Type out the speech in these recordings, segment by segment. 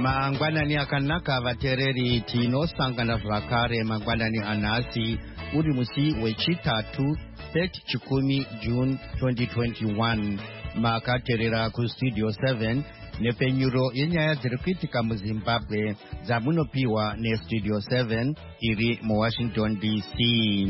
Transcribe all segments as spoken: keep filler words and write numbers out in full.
Mangwanani akanaka vatereri tinosangana zvakare mangwanani anhasi uri musi wechitatu thirty chikumi June twenty twenty-one. Makaterera kustudio seven nepenyuro yenyaya dziri kuitika muZimbabwe dzamunopiwa nestudio seven iri muWashington D C.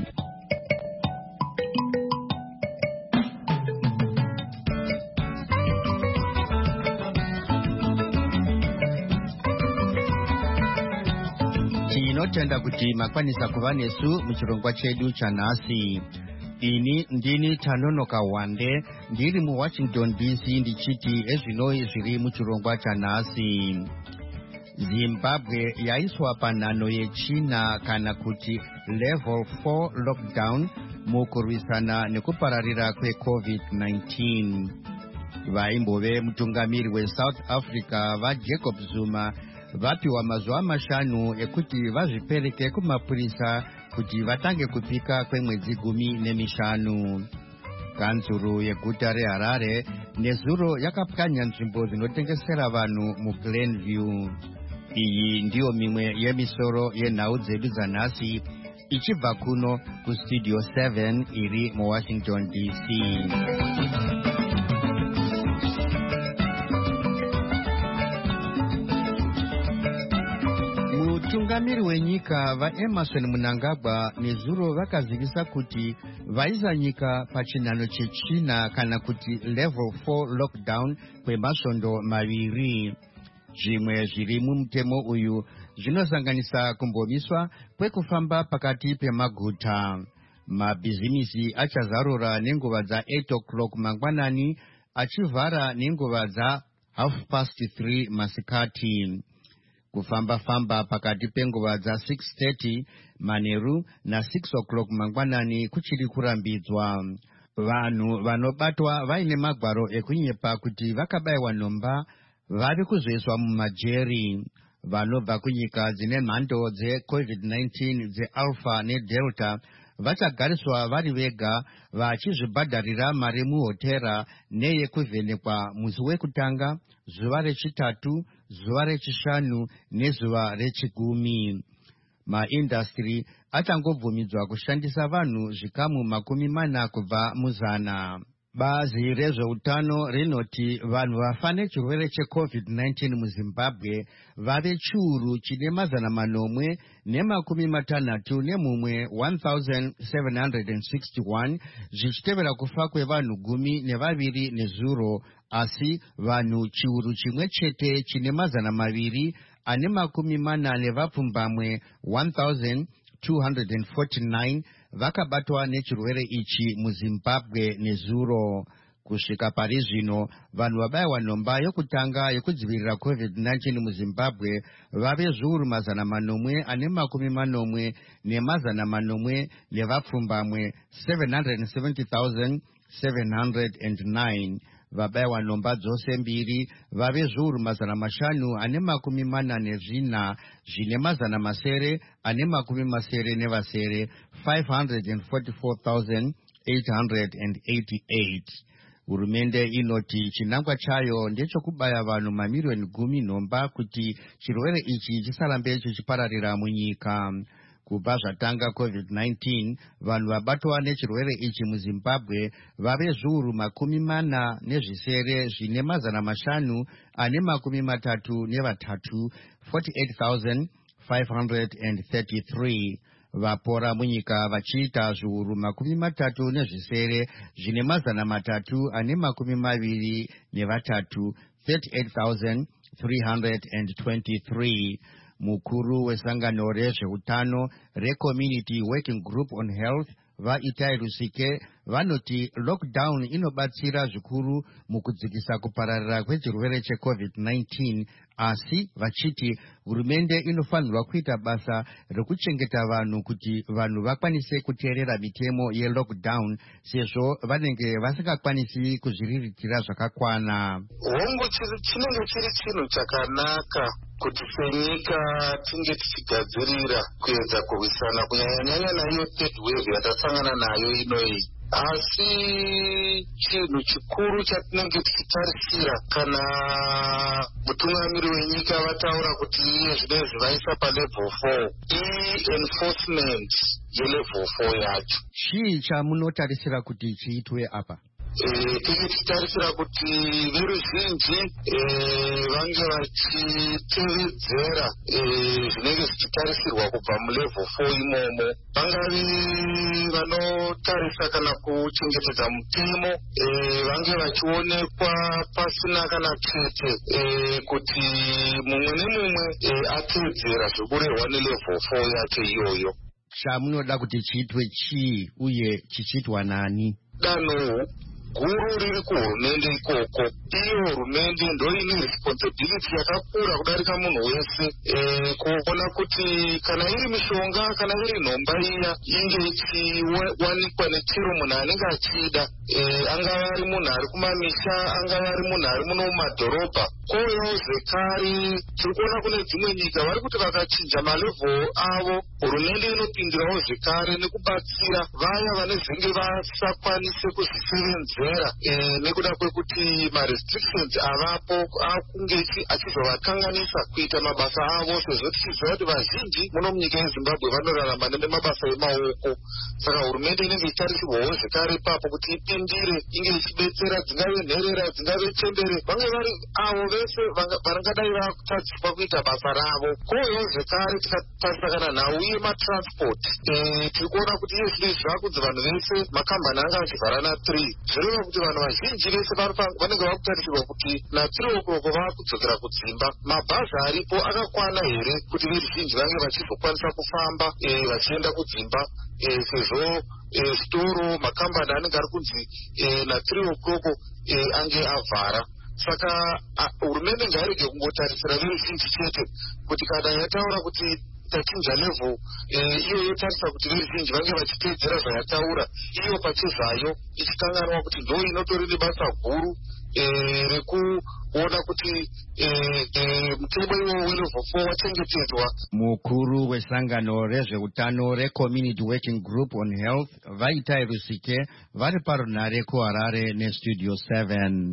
Tinotenda kuti makwanisa kuva nesu muchirongwa chedu chanhasi. Ini ndini Tanonoka Wande ndiri muWashington D C ndichiti ezvinoi zviri muchirongwa chanhasi. Zimbabwe yaiswa panhano yechina kana kuti level four lockdown mukurwisana nekupararira kweCovid nineteen. Vaimbove mutungamiri weSouth Africa vaJacob Zuma vapiwa mazuva mashanu ekuti vazvipereke kumapurisa kuti vatange kupika kwemwedzi gumi nemishanu. Kanzuru yeguta reHarare nezuro yakapwanya nzvimbo dzinotengesera vanhu muGlenview. Iyi ndiyo mimwe yemisoro yenhau dzedu dzanhasi ichibva kuno kustudio seven iri muWashington D C. Mutungamiri wenyika vaEmerson Mnangagwa nezuro vakazivisa kuti vaisa nyika pachinhano chechina kana kuti level four lockdown kwemasvondo maviri. Zvimwe zviri mumutemo uyu zvinosanganisa kumbomiswa kwekufamba pakati pemaguta. Mabhizimisi achazarura nenguva dza eight o'clock mangwanani achivhara nenguva dza half past three masikati. Kufamba-famba pakati penguva dza six thirty manheru na six o'clock mangwanani kuchiri kurambidzwa. Vanhu vanobatwa vaine magwaro ekunyepa kuti vakabayiwa nhomba vari kuzoiswa mumajeri. Vanobva kunyika dzine mhando dzeCovid nineteen dzeAlpha neDelta vachagariswa vari vega vachizvibhadharira mari muhotera neyekuvhenekwa musi wekutanga, zuva rechitatu, zuva rechishanu nezuva rechigumi. Maindastri achangobvumidzwa kushandisa vanhu zvikamu makumi mana kubva muzana. Bazi rezveutano rinoti vanhu vafa nechirwere cheCovid nineteen muZimbabwe vave chiuru chine mazana manomwe nemakumi matanhatu nemumwe one thousand seven hundred sixty-one zvichitevera kufa kwevanhu gumi nevaviri nezuro, asi vanhu chiuru chimwe chete chine mazana maviri ane makumi mana nevapfumbamwe one thousand two hundred forty-nine vakabatwa nechirwere ichi muZimbabwe nezuro. Kusvika pari zvino vanhu vabayiwa nhomba yokutanga yekudzivirira COVID nineteen muZimbabwe vave zviuru mazana manomwe ane makumi manomwe nemazana manomwe nevapfumbamwe seven hundred seventy thousand seven hundred nine. Vabayiwa nhomba dzose mbiri vave zviuru mazana mashanu ane makumi mana nezvina zvine mazana masere ane makumi masere nevasere five hundred forty-four thousand eight hundred eighty-eight. Hurumende inoti chinangwa chayo ndechokubaya vanhu mamiriyoni gumi nhomba kuti chirwere ichi chisarambe chichipararira munyika. Kubva zvatanga COVID nineteen, vanhu vabatwa nechirwere ichi muZimbabwe vave zviuru makumi mana nezvisere zvine mazana mashanu ane makumi matatu nevatatu forty-eight thousand five hundred thirty-three. Vapora munyika vachiita zviuru makumi matatu nezvisere zvine mazana matatu ane makumi maviri nevatatu thirty-eight thousand three hundred twenty-three. Mukuru wesangano rezveutano reCommunity Working Group on Health vaItai Rusike vanoti lockdown inobatsira zvikuru mukudzikisa kupararira kwechirwere cheCovid nineteen, asi vachiti hurumende inofanirwa kuita basa rekuchengeta vanhu kuti vanhu vakwanise kuteerera mitemo yelockdown sezvo vanenge vasingakwanisi kuzviriritira zvakakwana. Hongu chinenge chiri chinhu chakanaka kuti senyika tinge tichigadzirira kuedza kurwisana kunyanya-nyanya nayo third wave yatasangana nayo inoyi. asi chinhu chikuru chatinenge tichitarisira kana mutungamiri wenyika vataura kuti iye zvinezvi vaisa palevel four i-enforcement yelevel four yacho. Chii chamunotarisira kuti chiitwe apa? tiri tichitarisira kuti veruzhinji vange vachitevedzera zvinenge zvichitarisirwa kubva mulevel four imomo. Vangavi vanotarisa kana kuchengetedza mutemo vange vachionekwa pasina kana chete kuti mumwe nemumwe atevedzera zvekurehwa nelevel four yacho iyoyo. Chamunoda kuti chiitwe chii uye chichiitwa nani? Danho guru riri kuhurumende ikoko. Iyo hurumende ndo ine responsibility yakakura kudarika munhu wese kuona kuti kana iri mishonga kana iri nhomba iya inge ichiwanikwa nechiro munhu anenge achida, angava ari munhu ari kumamisha, angava ari munhu ari muno mumadhorobha. Koyo zvekare tiri kuona kune dzimwe nyika vari kuti vakachinja malevel avo, hurumende inopindirawo zvekare nekubatsira vaya vanezenge vasakwanise kuzvisevenzera nekuda kwekuti marestrictions avapo akunge achizovakanganisa kuita mabasa avo, sezvo tichiziva kuti vazhinji muno munyika yeZimbabwe vanorarama nemabasa emaoko. Saka hurumende inenge ichitarisirwawo zvekare ipapo kuti ipindire, inge ichibetsera dzingave nherera dzingave chembere, vange vari avo vese vangadai vakutadziswa kuita basa ravo. Koyo zvekare tikatarisa kana nhau yematransport, tiri kuona kuti iye zvinezvi zvakudzi vanhu vese makambani anga achivhara na-three, zvireva kuti vanhu vazhinji vese vanenge vakutarisirwa kuti na-three o'clock vakudzokera kudzimba. Mabhazi aripo akakwana here kuti veruzhinji vange vachizokwanisa kufamba vachienda kudzimba, sezvo storo makambani anenge ari kunzi na-three o'clock ange avhara. Saka hurumende ngairege kungotarisira veruzhinji chete kuti kana yataura kuti tachinja level iyo yotarisa kuti veruzhinji vange vachiteedzera zvayataura, iyo pachezvayo ichikanganwa kuti ndo inotori nebasa guru rekuona kuti mutemo iwowo welevel four wachengetedzwa. Mukuru wesangano rezveutano reCommunity Working Group on Health Vaitai Rusike vari parunare kuHarare neStudio seven.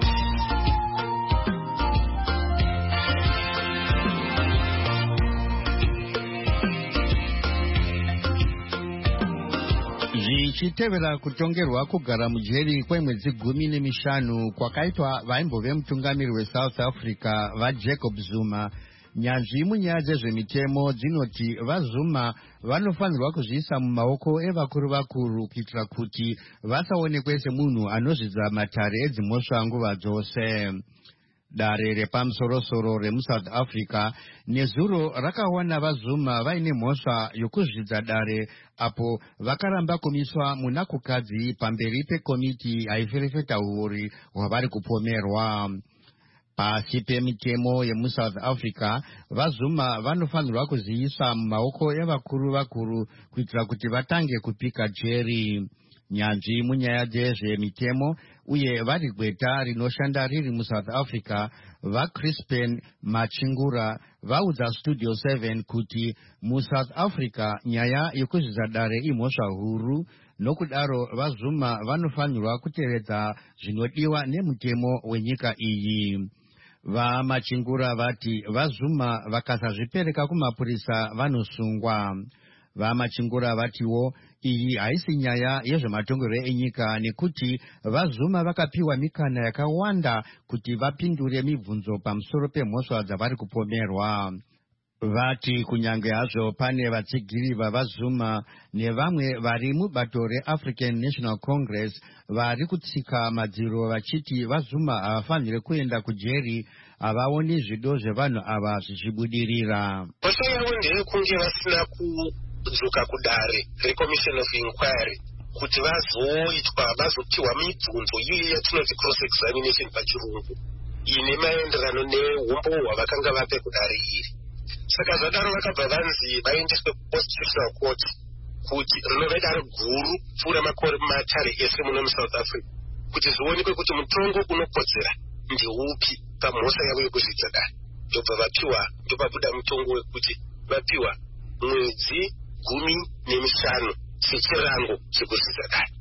Zvichitevera kutongerwa kugara mujeri kwemwedzi gumi nemishanu kwakaitwa vaimbove mutungamiri weSouth Africa vaJacob Zuma, nyanzvi munyaya dzezvemitemo dzinoti vaZuma vanofanirwa kuzviisa mumaoko evakuru vakuru kuitira kuti vasaonekwe semunhu anozvidza matare edzimhosva nguva dzose. Dare repamusorosoro remuSouth Africa nezuro rakawana vaZuma vaine mhosva yokuzvidza dare apo vakaramba kumiswa muna kukadzi pamberi pekomiti haiferefeta uori hwavari kupomerwa. Pasi pemitemo yemuSouth Africa, vaZuma vanofanirwa kuziisa mumaoko evakuru vakuru kuitira kuti vatange kupika jeri. Nyanzvi munyaya dzezvemitemo uye vari gweta rinoshanda riri muSouth Africa vaCrispin Machingura vaudza Studio seven kuti muSouth Africa nyaya yokuzvidza dare imhosva huru, nokudaro vaZuma vanofanirwa kutevedza zvinodiwa nemutemo wenyika iyi. VaMachingura vati vaZuma vakasazvipereka kumapurisa vanosungwa. VaMachingura vatiwo iyi haisi nyaya yezvematongerwo enyika nekuti vaZuma vakapiwa mikana yakawanda kuti vapindure mibvunzo pamusoro pemhosva dzavari kupomerwa. Vati kunyange hazvo pane vatsigiri vavaZuma nevamwe vari mubato reAfrican National Congress vari kutsika madziro vachiti vaZuma havafaniri kuenda kujeri, havaoni zvido zvevanhu ava zvichibudirira. Mhosva yavo ndeyekunge vasina kudzoka kudare reCommission of Inquiry kuti vazoitwa vazopiwa mibvunzo iyi yatinoti cross examination pachirungu, ine maenderano neumbo hwavakanga vape kudare iri. Saka zvadaro vakabva vanzi vaendeswe kuConstitutional Court kuti rinove dare guru pfuura makore matare ese muno muSouth Africa, kuti zvionekwe kuti mutongo unokodzera ndeupi pamhosva yavo yekuzvidza dare. Ndobva vapiwa, ndopabuda mutongo wekuti vapiwa mwedzi gumi nemishanu sechirango chekuzvidza dare.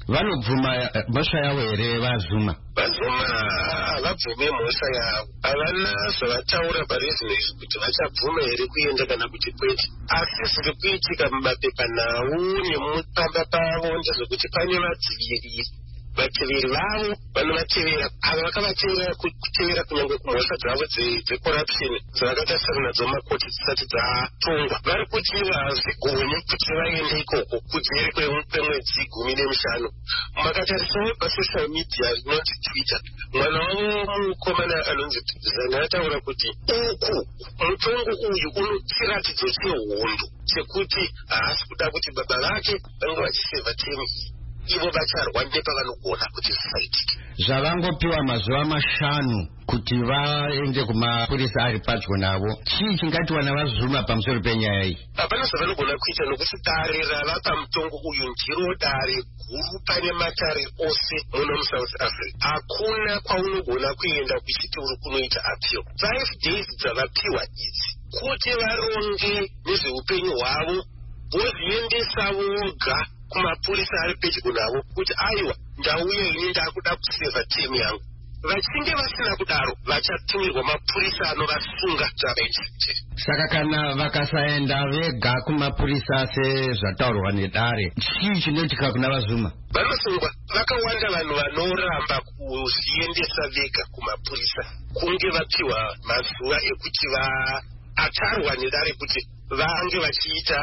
vanobvuma mhosva yavo here vazuma? Vazuma havabvume mhosva yavo, havana zvavataura parizvino izvi kuti vachabvuma here kuenda kana kuti kwete. Asi zviri kuitika mumapepanhau nemupamba pavo ndezvekuti pane vadziviri vateveri vavo vanovatevera, ava vakavatevera kutevera kunyange kumhosva dzavo dzecorruption dzavakatasira nadzo makoti dzisati dzatongwa. Vari kuti havzigoni kuti vaende ikoko kujeri kwemwedzi gumi nemushanu. Makatarisawo pasocial media rinoti Twitter, mwana wavo mukomana anonzi Zana ataura kuti uku mutongo uyu unochiratidzo chehondo chekuti haasi kuda kuti baba vake vange vachisevha temu ivo vacharwa nepavanogona kuti zvisaitike. Zvavangopiwa mazuva mashanu kuti vaende kumapurisa ari padyo navo. Chii chingatiwa navazuma pamusoro penyaya iyi? Hapana zvavanogona kuita nokuti dare rava pamutongo uyu ndiro dare guru pane matare ose muno muSouth Africa. Hakuna kwaunogona kuenda kuchiti uri kunoita appeal. Five days dzavapiwa idzi kuti varonge nezveupenyu hwavo, vozviendesa voga kumapurisa ari pedyo navo kuti aiwa ndauya ini ndakuda kuseva temu yangu. Vachinge vasina kudaro vachatumirwa mapurisa anovasunga zvavaitire. Saka kana vakasaenda vega kumapurisa sezvataurwa nedare, chii chinoitika kuna vazuma? Vanosungwa. Vakawanda vanhu vanoramba kuzviendesa vega kumapurisa kunge vapiwa mazuva ekuti vaatarwa nedare kuti vange vachiita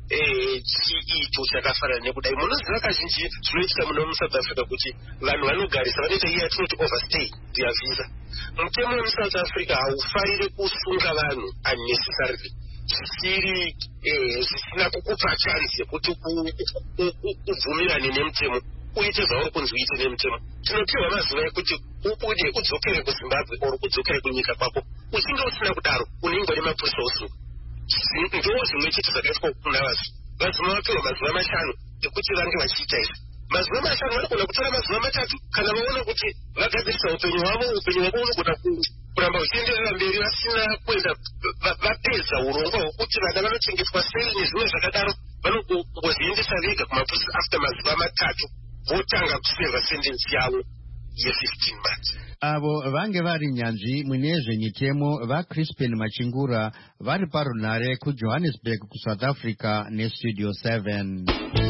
chiito chakafanana nekudai. Munoziva kazhinji zvinoitika muno muSouth Africa kuti vanhu vanogarisa vanoita iya yatinoti overstay their visa. Mutemo wemuSouth Africa haufariri kusunga vanhu unnecessarily zvisiri zvisina kukupa chance yekuti ubvumirane nemutemo uite zvauri kunzi uite nemutemo. Tinopiwa mazuva ekuti ubude udzokere kuZimbabwe or udzokere kunyika kwako. Uchinge usina kudaro unenge une mapurisa osunga. Ndo zvimwe chete zvakaitwa kuna vasu. Vazuma vapiwa mazuva mashanu ekuti vange vachiita izvi. Mazuva mashanu vanogona kutora mazuva matatu kana vaona kuti vagadzirisa upenyu hwavo, upenyu hwavo unogona kuramba uchienderera mberi vasina kuenda vapedza urongwa hwekuti vana vanochengetwa sei nezvimwe zvakadaro. Vanongoziendesa vega kumapurisa after mazuva matatu votanga kuseva sentensi yavo ye-fifteen months. Avo vange vari nyanzvi munezvenyitemo vaCrispin Machingura vari parunhare kuJohannesburg kuSouth Africa neStudio seven.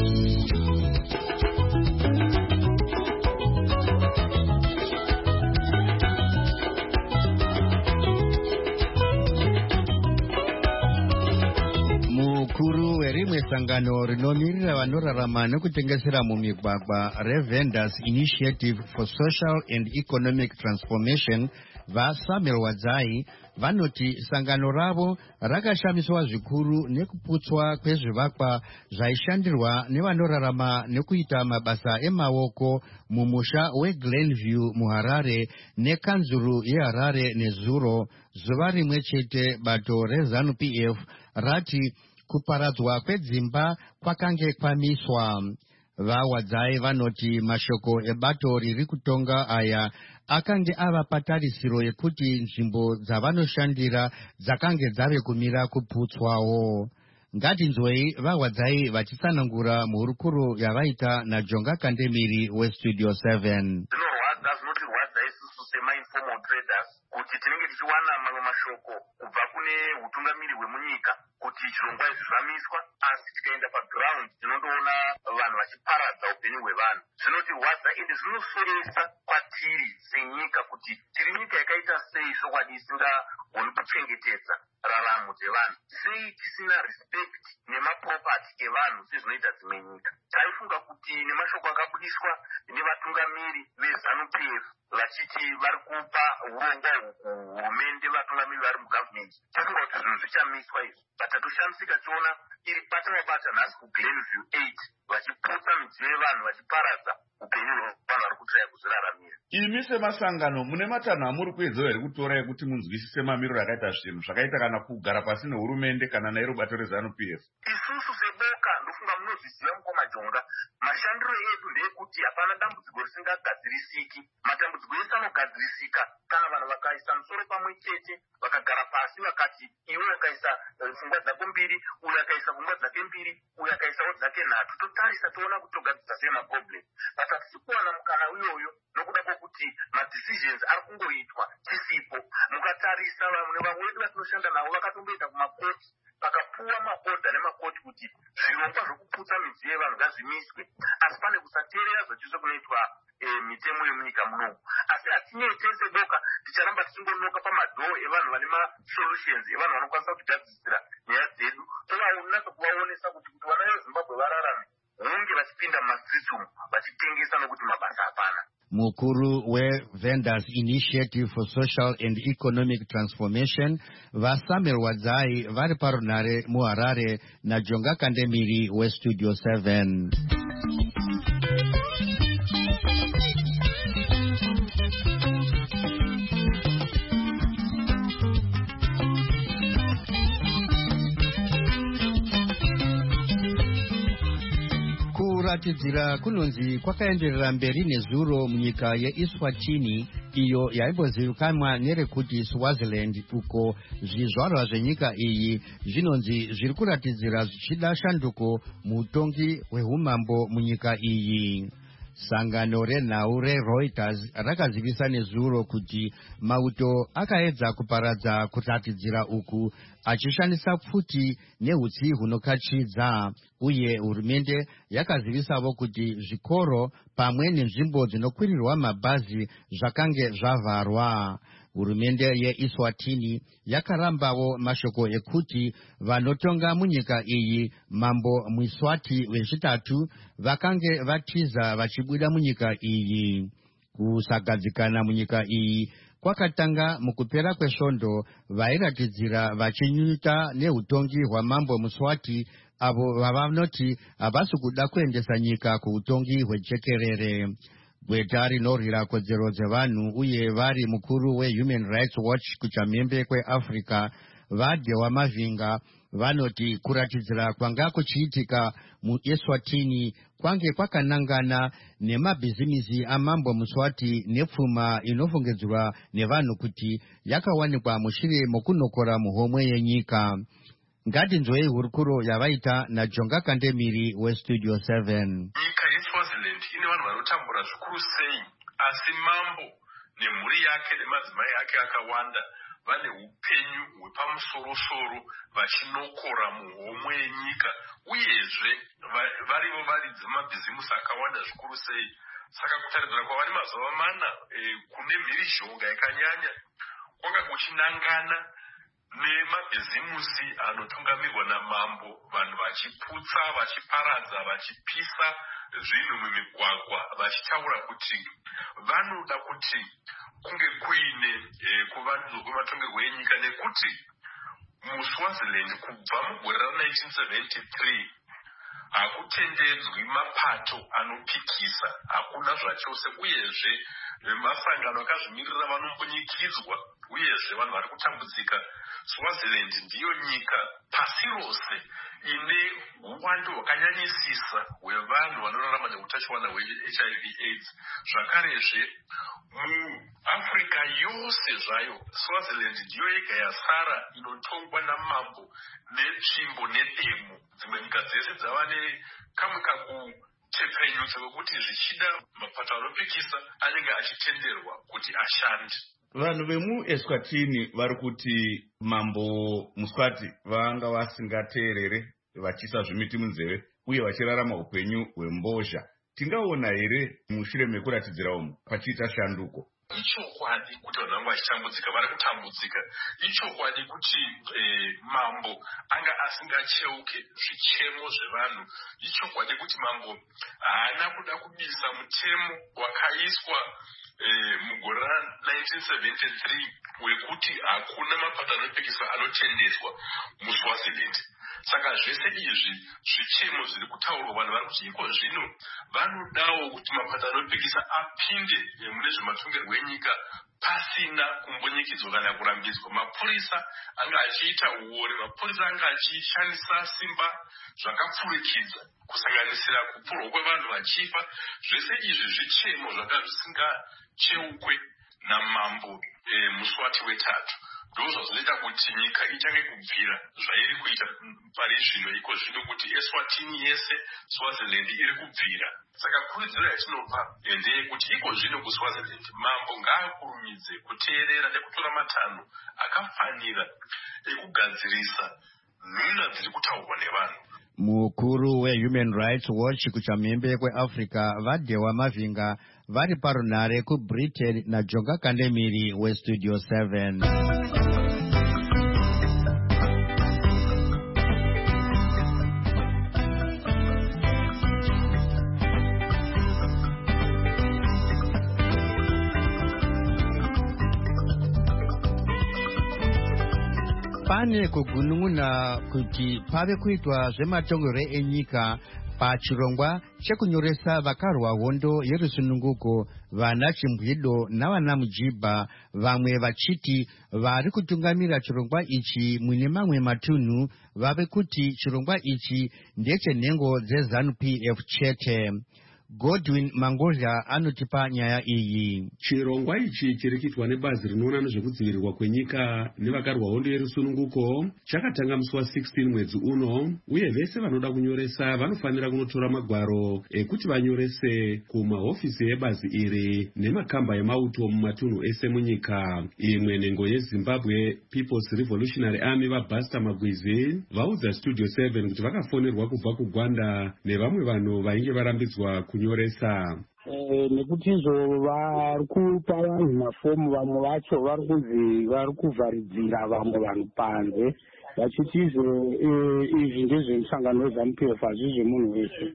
Mukuru werimwe sangano rinomirira vanorarama nekutengesera mumigwagwa reVendors Initiative for Social and Economic Transformation vaSamuel Wadzai vanoti sangano ravo rakashamiswa zvikuru nekuputswa kwezvivakwa zvaishandirwa nevanorarama nekuita mabasa emaoko mumusha weGlenview muHarare nekanzuru yeHarare nezuro zuva rimwe chete. Bato reZANU P F rati kuparadzwa kwedzimba kwakange kwamiswa. VaWadzai vanoti mashoko ebato riri kutonga aya akange ava patarisiro yekuti nzvimbo dzavanoshandira dzakange dzave kumira kuputswawo. Ngatinzwei VaWadzai vachitsanangura muhurukuro yavaita naJonga Kandemiri weStudio seven. Zvinorwadza zvinotirwadza isusu sema-informal traders kuti tinenge tichiwana mamwe mashoko kubva kune utungamiri hwemunyika kuti chirongwa izvi zvamiswa, asi tikaenda paground tinondoona vanhu vachiparadza upenyu hwevanhu. Zvinotirwadza ende zvinosoresa kwatiri senyika kuti tiri nyika yakaita sei chokwadi isingagoni kuchengetedza raramo dzevanhu, sei tisina respect nemapropati evanhu sezvinoita dzimwe nyika. Taifunga kuti nemashoko akabudiswa nevatungamiri veZANU P F vachiti vari kupa urongwa hurumende vatungamiri vari mugavhimenti, tafunga kuti zvinhu zvichamiswa izvi. Tatoshamsika tiona iri patamabata nhasi kuGlenview eight vachiputsa midziyo yevanhu vachiparadza upenyu hwevanhu vari kutiraya kuzviraramira. Imi semasangano mune matanho amuri kuedza here kutora ekuti munzwisise mamiriro akaita zvinhu zvakaita kana kugara pasi nehurumende kana nairo bato reZANU P F? Isusu seboka ndofunga munozviziva mukomajonga mashandiro edu ndeyekuti hapana dambudziko risingagadzirisiki. Matambudziko ese anogadzirisika kana vanhu vakaisa musoro pamwe chete vakagara pasi vakati iwe wakaisa pfungwa dzako mbiri, uyo akaisa pfungwa dzake mbiri, uyo akaisawo dzake nhatu, totarisa toona kuti togadzisa sei maproblem. But hatisi kuwana mukana iyoyo nokuda kwokuti madecisions ari kungoitwa chisipo. Mukatarisa vamwe vamwe vedu vatinoshanda navo vakatomboenda kumakoti pakapuwa maodha nemakoti kuti zvirongwa zvokuputsa midziyo yevanhu ngazvimiswe, asi pane kusateerera zvachizvo kunoitwa mitemo yemunyika munomu. Asi hatinyei tese boka ticharamba tichingonoka pamadhoo evanhu vane masolutions evanhu vanokwanisa kutigadzisira nyaya dzedu, tovaonasa kuvaonesa kuti kuti vana vezimbabwe vararame hunge vachipinda mumastreets umu vachitengesa nokuti mabasa hapana. Mukuru we-Vendors Initiative for Social and Economic Transformation vaSamuel Wadzai vari parunare muHarare naJonga Kandemiri weStudio seven. Kuratidzira kunonzi kwakaenderera mberi nezuro munyika yeEswatini iyo yaimbozivikanwa nerekuti Swaziland, uko zvizvarwa zvenyika iyi zvinonzi zviri kuratidzira zvichida shanduko muutongi hweumambo munyika iyi. Sangano renhau reReuters rakazivisa nezuro kuti mauto akaedza kuparadza kuratidzira uku achishandisa pfuti nehutsi hunokachidza, uye hurumende yakazivisavo kuti zvikoro pamwe nenzvimbo dzinokwirirwa mabhazi zvakange zvavharwa. Hurumende yeEswatini yakarambavo mashoko ekuti vanotonga munyika iyi, mambo Mwiswati wechitatu, vakange vatiza vachibuda munyika iyi. Kusagadzikana munyika iyi kwakatanga mukupera kwesvondo vairatidzira vachinyunyuta neutongi hwamambo Muswati, avo vavanoti havasi kuda kuendesa nyika kuutongi hwejekerere. Gweta rinorwira kodzero dzevanhu uye vari mukuru weHuman Rights Watch kuchamhembe kweAfrica vaDewa Mavinga vanoti kuratidzira kwanga kuchiitika muEswatini kwange kwakanangana nemabhizimisi amambo Muswati nepfuma inofungidzwa nevanhu kuti yakawanikwa mushure mokunokora muhomwe yenyika. Ngatinzwei hurukuro yavaita naJonga Kandemiri weStudio seven. Nyika yeSwaziland ine vanhu vanotambura zvikuru sei, asi mambo nemhuri yake nemadzimai ake akawanda vane upenyu hwepamusoro-soro vachinokora muhomwe yenyika, uyezve varivo varidzi vemabhizimusi akawanda zvikuru sei. Saka kutaridzira kwavari mazuva mana e, kune mhirizhonga yakanyanya kwanga kuchinangana nemabhizimusi anotungamirwa namambo, vanhu vachiputsa, vachiparadza, vachipisa zvinhu mumigwagwa, vachitaura kuti vanoda kuti kunge kuine e, kuvandudzwa kwematongerwo enyika, nekuti muSwaziland kubva mugore ra-nineteen seventy-three hakutendedzwi mapato anopikisa, hakuna zvachose, uyezve masangano akazvimirira vanombonyikidzwa, uyezve vanhu vari kutambudzika. Swaziland ndiyo nyika pasi rose ine uwandu hwakanyanyisisa hwevanhu vanorarama neutachiwana hweH I V AIDS. Zvakarezve muAfrica yose zvayo Swaziland ndiyo yega yasara inotongwa namambo netsvimbo nedemo. Dzimwe nyika dzese dzava nekamwe kakutepenyutsa kwekuti zvichida mapato anopikisa anenge achitenderwa kuti ashande. Vanhu vemuEswatini vari kuti mambo Muswati vanga vasingateerere, vachiisa zvimiti munzeve uye vachirarama upenyu hwembozha. Tingaona here mushure mekuratidzira umu pachiita shanduko? Ichokwadi kuti vanhu vangu vachitambudzika, vari kutambudzika. Ichokwadi kuti e, mambo anga asingacheuke zvichemo zvevanhu. Ichokwadi kuti mambo haana kuda kubisa mutemo wakaiswa e, mugore ra-nineteen seventy-three wekuti hakuna mapato anopikiswa anotendeswa muSwaziland. Saka zvese izvi zvichemo zviri kutaurwa, vanhu vari kuti iko zvino vanodawo kuti mapato anopikisa apinde mune zvematongerwo kwenyika pasina kumbunyikidzwa kana kurambidzwa. Mapurisa anga achiita uori, mapurisa anga achishandisa simba zvakapfurikidza kusanganisira kupurwa kwevanhu vachifa. Zvese izvi zvichemo zvanga zvisingacheukwe namambo e, Muswati wetatu. Ndo zvazoita kuti nyika ichange kubvira zvairi kuita pari zvino iko zvino kuti Eswatini yese Swaziland iri kubvira. Saka kurudziro yatinopa ndeyekuti iko zvino kuSwaziland mambo ngaakurumidze kuteerera nekutora matanho akafanira ekugadzirisa nhuna dziri kutaurwa nevanhu. Mukuru we-Human Rights Watch kuchamhembe kweAfrica vaDhewa Mavinga vari parunhare kuBritain naJonga Kandemiri weStudio seven. Pane kugunun'una kuti pave kuitwa zvematongero enyika pachirongwa chekunyoresa vakarwa hondo yerusununguko, vana Chimbwido navana Mujibha, vamwe vachiti vari kutungamira chirongwa ichi mwine mamwe matunhu vave kuti chirongwa ichi ndechenhengo dzeZANU P F chete. Godwin Mangozha anotipa nyaya iyi. Chirongwa ichi chiri kuitwa nebazi rinoona nezvekudzivirirwa kwenyika nevakarwa hondo yerusununguko chakatanga musi wa sixteen mwedzi uno, uye vese vanoda kunyoresa vanofanira kunotora magwaro ekuti vanyorese kumahofisi ebazi iri nemakamba emauto mumatunhu ese munyika. Imwe nhengo yeZimbabwe People's Revolutionary Army vaBasta Magwizi vaudza Studio seven kuti vakafonerwa kubva kuGwanda nevamwe vanhu vainge varambidzwa kunyoresa. Eh, nekuti izvo vari kupa vanhu mafomu, vamwe vacho vari kunzi vari kuvharidzira vamwe vanhu panze vachiti izvo izvi ndezvemusangano weZANU P F hazvi zvemunhu wese.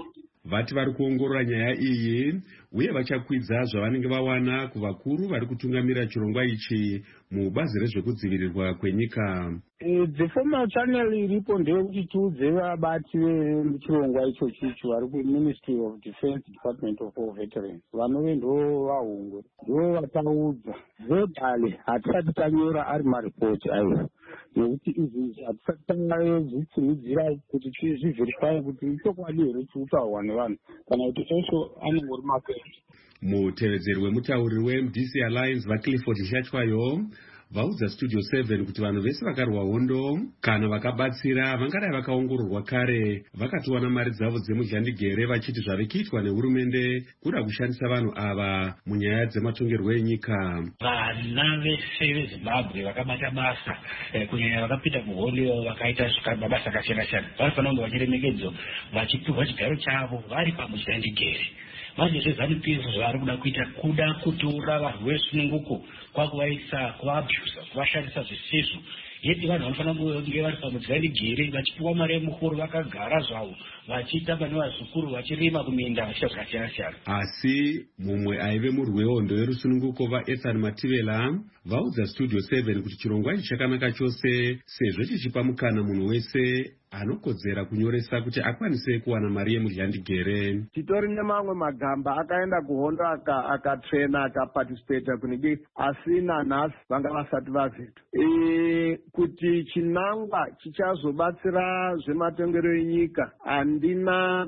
Vati vari kuongorora nyaya iyi uye vachakwidza zvavanenge vawana kuvakuru vari kutungamira chirongwa ichi mubazi rezvekudzivirirwa kwenyika. The formal channel iripo ndeyekuti tiudze vabati vechirongwa icho chicho vari kuMinistry of Defence, Department of War Veterans, vanove ndo vahungwe ndo vataudza zvedale hatisati tanyora ari maripoti ayo, nekuti izvi hatisati tangazvitsimidzira kuti tizvivherifaye kuti ichokwadi here chikutaurwa nevanhu kana kuti esho anengori mafendi. Mutevedzeri wemutauriri weM D C Alliance vaClifford Shatwayo vaudza Studio seven kuti vanhu vese vakarwa hondo kana vakabatsira vangadai vakaongororwa kare vakatowana mari dzavo dzemuzhandigere, vachiti zvave kuitwa nehurumende kuda kushandisa vanhu ava munyaya dzematongerwo enyika. Vana vese veZimbabwe vakabata basa kunyanya vakapinda muhondo vakaita mabasa akasiyana siyana vanofanira kunge vachiremekedzwa vachipiwa chigaro chavo vari pamuzhandigere. Manje zveZANU P F zvavari kuda kuita kuda kutora vanhu vesununguko kwakuvaisa kuvaabhusa kuvashandisa zvisizvo. Yeti vanhu vanofanira kunge vari pamuzhandigere vachipiwa mari yemukuru vakagara zvavo vachitamba nevazukuru vachirima kuminda vachiita zvakasiyana siyana. Asi mumwe aive murwi wehondo yerusununguko vaEthan Mativela vaudza Studio seven kuti chirongwa ichi chakanaka chose sezvo chichipa mukana munhu wese anokodzera kunyoresa kuti akwanise kuwana mari yemuzhandigere. Titori nemamwe magamba akaenda kuhondo akatrena akaparticipata kunenge asina nhasi vanga vasati vazito e, kuti chinangwa chichazobatsira zvematongero enyika handina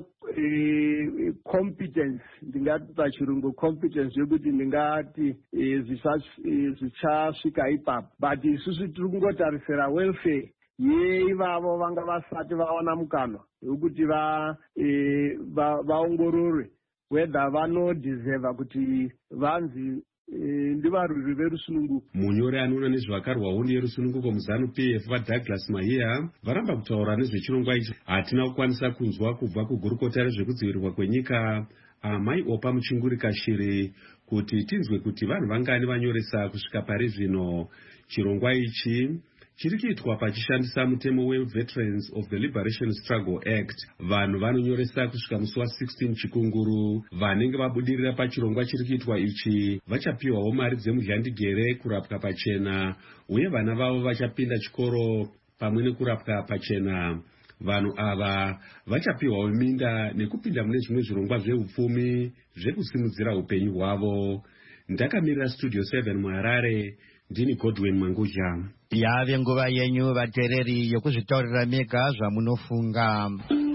e, competence, ndingati pachirungu competence yokuti ndingati e, zvichasvika e, ipapo, but isusu tiri kungotarisira welfare yeivavo vanga vasati vaona mukana wekuti va e, vaongorore whether vanodiseva kuti vanzi ndivarwiri verusununguko. Munyori anoona nezvevakarwa hondo yerusununguko muZANU P F vaDouglas Mahia varamba kutaura nezvechirongwa ichi. Hatina kukwanisa kunzwa kubva kugurukota rezvekudzivirirwa kwenyika Amai Opa Muchingurika Shiri kuti tinzwe kuti vanhu vangani vanyoresa kusvika pari zvino. Chirongwa ichi chiri kuitwa pachishandisa mutemo weVeterans of the Liberation Struggle Act. Vanhu vanonyoresa kusvika musi wa sixteen chikunguru. Vanenge vabudirira pachirongwa chiri kuitwa ichi vachapiwawo mari dzemuzhandigere, kurapwa pachena, uye vana vavo vachapinda chikoro pamwe nekurapwa pachena. Vanhu ava vachapiwawo minda nekupinda mune zvimwe zvirongwa zveupfumi zvekusimudzira upenyu hwavo. ndakamirira studio seven muharare ndini Godwin Manguja. Yave nguva yenyu vatereri yekuzvitaurira mega zvamunofunga.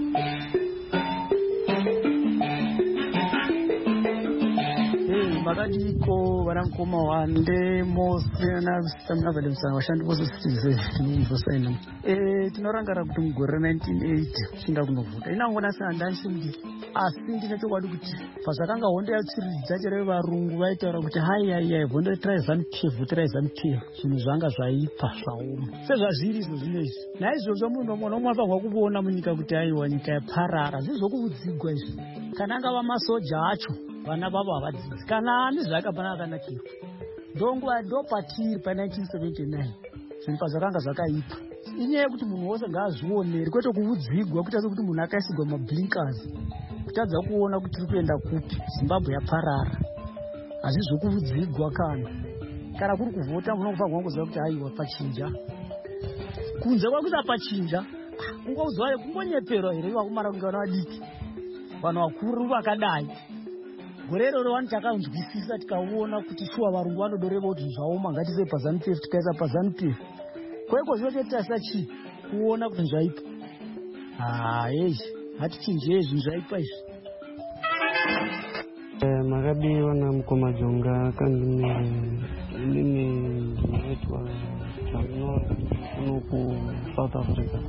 Makadiko varamukoma wande mosiyana stamina valemsana vashandi vose citizen eh tinorangara kuti mugore nineteen eighty chinda kunovhuta inangona sandanshindi asi ndine chokwadi kuti pazvakanga hondo yatsiridza chero varungu vaitaura kuti hai hai hai hondo tiraizani kevu tiraizani kevu zvinhu zvanga zvaipa zvaoma sezvazviri izvo zvinezvi naizvozvo munhu omwe nomwe anofanirwa kuona munyika kuti aiwa nyika yaparara zvizokuudzigwa izvi kana angava masoja acho vana vavo havadzidzi kana ani zvakapana akanakirwa ndonguva ndopatiri pa-nineteen seventy-nine zvinhu pazvakanga zvakaipa inyaya yekuti munhu wose ngaazvioneri kwete kuudzigwa kuita sekuti munhu akaisigwa mablinkers kutadza kuona kuti tiri kuenda kupi. Zimbabwe yaparara hazvizi kuudzigwa kana kana kuri kuvhota munofanirwa kuziva kuti aiwa pachinja kunze kwakuita pachinja ungoudzwa kungonyeperwa here vakumara kunge vana vadiki vanhu vakuru vakadai gore iroro vani takanzwisisa tikaona kuti shuwa varungu vanodoreva kuti zvaoma ngatiise pazanu pf tikaisa pazanu pf kweko zvinotoitasisa chii kuona kuti zvaipa haezvi hatichinjei zvinhu zvaipa izvi. Makadiwa mukoma jonga kandine ndine ndinoitwa Chamnora kuno ku South Africa.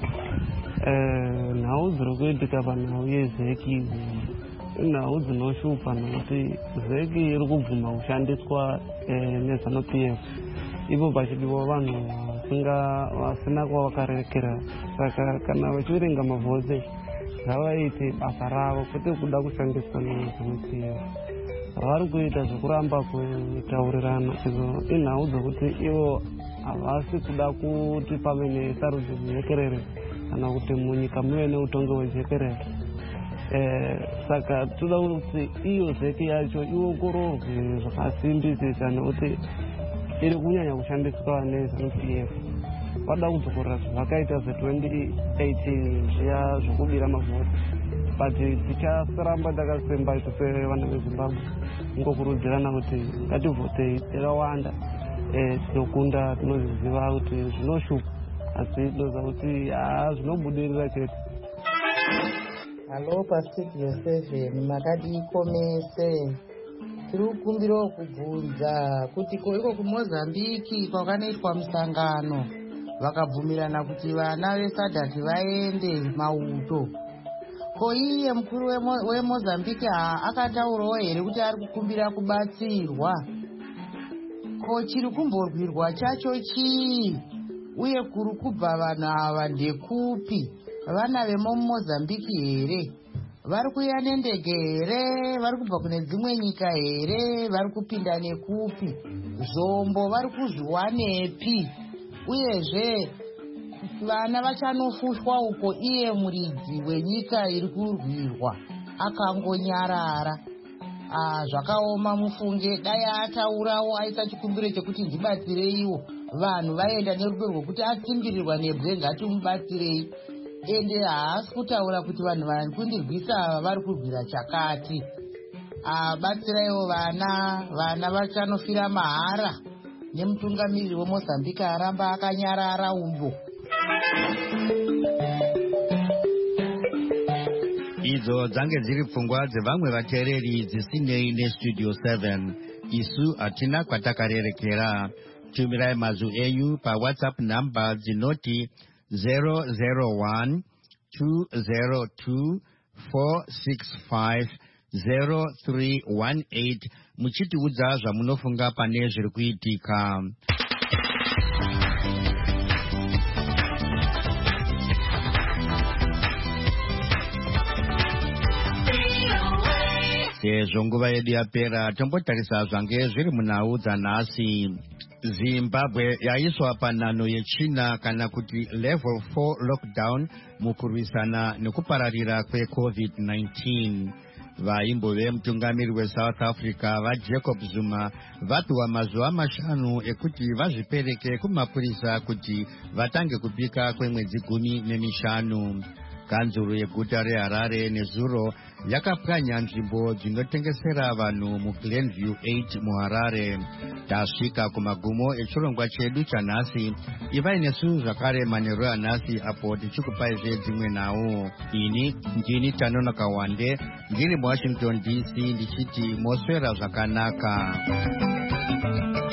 Nhau dziri kuitika panhau yezeki nhau dzinoshupa nokuti zeki iri kubvuma kushandiswa nezanu P F ipo pachidiwa vanhu vasina kwavakarerekera. Saka kana vachiverenga mavhose ngavaite basa ravo kwete kuda kushandiswa nezanu P F. Vari kuita zvekuramba kutaurirana izvo inhau dzokuti ivo havasi kuda kuti pave nesarudzo dzejekerere kana kuti munyika muve neutongi hwejekerere. Saka toda kuti iyo zeki yacho iongororwe zvakasimbisisa nekuti iri kunyanya kushandiswa nezanu P F. Vada kudzokorera zvakaita ze-twenty eighteen zviya zvokubira mavhoti but tichasaramba takasemba isu sevana vezimbabwe ngokurudzirana kuti ngativhotei yakawanda tinokunda tinozviziva kuti zvinoshupa asi tinoziva kuti haa zvinobudirira chete. Halo pastudio seven makadiko mese tiri kukumbirawo kubvunza kuti ko iko kuMozambiki kwakanoitwa musangano vakabvumirana kuti vana vesadhati vaende mauto. Ko iye mukuru weMozambiki akataurawo here kuti ari kukumbira kubatsirwa. Ko chiri kumborwirwa chacho chii uye kuri kubva vanhu ava ndekupi? Vana vemuMozambiki here? Vari kuya nendege here? Vari kubva kune dzimwe nyika here? Vari kupinda nekupi? Zvombo vari kuzviwanepi? Uyezve vana vachanofushwa uko iye muridzi wenyika iri kurwirwa akangonyarara. Ah, zvakaoma mufunge dai ataurawo aisa chikumbiro chekuti ndibatsireiwo vanhu vaenda nerudo rwokuti atsimbirirwa nebwe ngatimubatsirei. Ende haasi kutaura kuti vanhu vari kundirwisa ava vari kurwira chakati. Batsiraiwo vana, vana vachanofira mahara nemutungamiriri weMozambiki aramba akanyarara uyo. Idzo dzange dziri pfungwa dzevamwe vateereri dzisinei nestudio seven. Isu hatina kwatakarerekera. Tumirai mazwi enyu paWhatsApp namba dzinoti zero zero one two zero two four six five zero three one eight muchitiudza zvamunofunga pane zviri kuitika. Sezvo nguva yedu yapera, tombotarisa zvange zviri munhau dzanhasi. Zimbabwe yaiswa panhano yechina kana kuti level four lockdown mukurwisana nekupararira kwecovid nineteen. Vaimbove mutungamiri weSouth Africa vaJacob Zuma vapiwa mazuva mashanu ekuti vazvipereke kumapurisa kuti vatange kupika kwemwedzi gumi nemishanu. Kanzuru yeguta reHarare nezuro yakapwanya nzvimbo dzinotengesera vanhu muGlenview eight muHarare. Tasvika kumagumo echirongwa chedu chanhasi. Ivai nesu zvakare manheru anhasi apo tichikupaizve dzimwe nhau. Ini ndini Tanonoka Wande ndiri muWashington D C ndichiti moswera zvakanaka.